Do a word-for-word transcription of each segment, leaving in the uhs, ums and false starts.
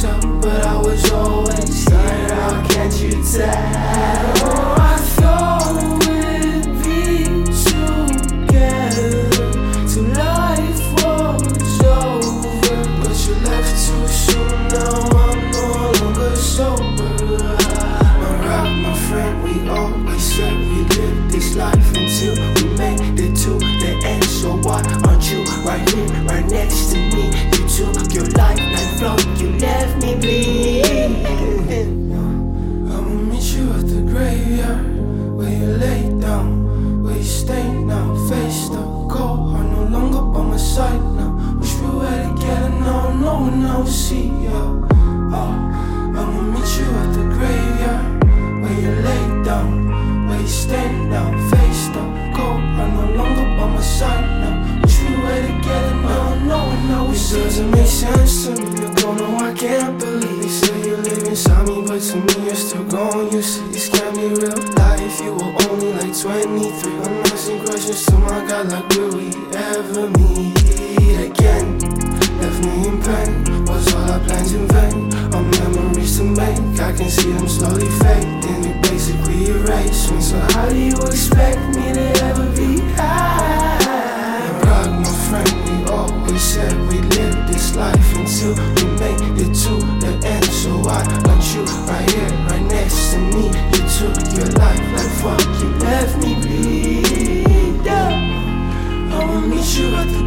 tell, but I was always there. How can't you tell? Oh, I thought we'd be together till life was over, but you left too soon. Now I'm no longer sober. My rock, my friend, we always said we lived this life until we made it to the end. So why aren't you right here, right next to me? You took your life like flow, you left me bleeding. I'ma meet you at the graveyard, where you lay down, where you stay now. Face the cold, I'm no longer by my side now. Wish we were together now, no one else see ya. Oh, I'ma meet you at the graveyard, where you lay down, where you stay now. Face the cold, I'm no longer by my side now. Wish we were together now, no one else. It doesn't make sense to me. I don't know, I can't believe you say you live inside me, but to me you're still gone. You say this can't be real life. You were only like twenty-three. I'm asking questions to my God, like will we ever meet again? Left me in pain, was all our plans in vain? Our memories to make, I can see them slowly fading. You basically erased me, so how do you expect me to ever be high? Rock, my friend, we always said we lived this life until we made it to the end. So why aren't you right here, right next to me? You took your life like fuck, you left me bleed out. I'ma meet you at the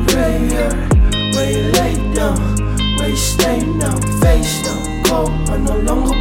graveyard, where you lay down, where you stay now. Face down, cold, I'm no longer